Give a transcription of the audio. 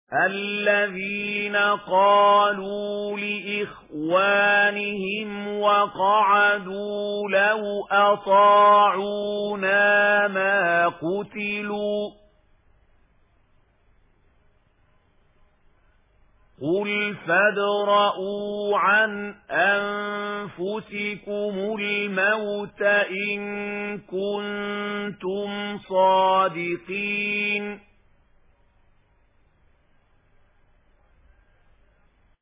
الذين قالوا لإخوانهم وقعدوا لو أطاعونا ما قتلوا قل فادرءوا عن أنفسكم الموت إن كنتم صادقين